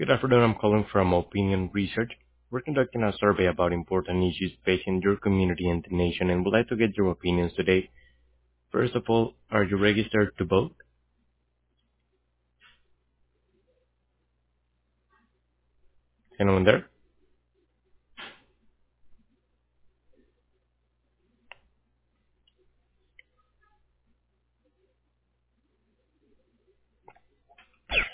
Good afternoon. I'm calling from Opinion Research. We're conducting a survey about important issues facing your community and the nation and would like to get your opinions today. First of all, are you registered to vote? Anyone there?